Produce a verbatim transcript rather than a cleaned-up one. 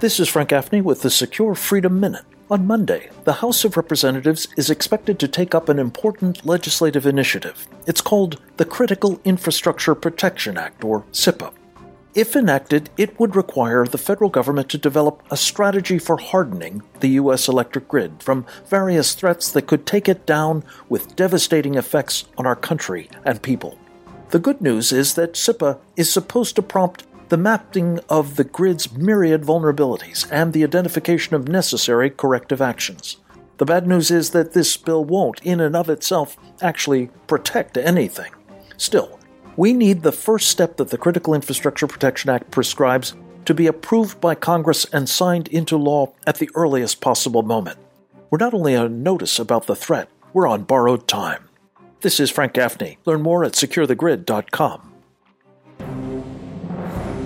This is Frank Gaffney with the Secure Freedom Minute. On Monday, the House of Representatives is expected to take up an important legislative initiative. It's called the Critical Infrastructure Protection Act, or SIPA. If enacted, it would require the federal government to develop a strategy for hardening the U S electric grid from various threats that could take it down with devastating effects on our country and people. The good news is that SIPA is supposed to prompt the mapping of the grid's myriad vulnerabilities and the identification of necessary corrective actions. The bad news is that this bill won't, in and of itself, actually protect anything. Still, we need the first step that the Critical Infrastructure Protection Act prescribes to be approved by Congress and signed into law at the earliest possible moment. We're not only on notice about the threat, we're on borrowed time. This is Frank Gaffney. Learn more at secure the grid dot com.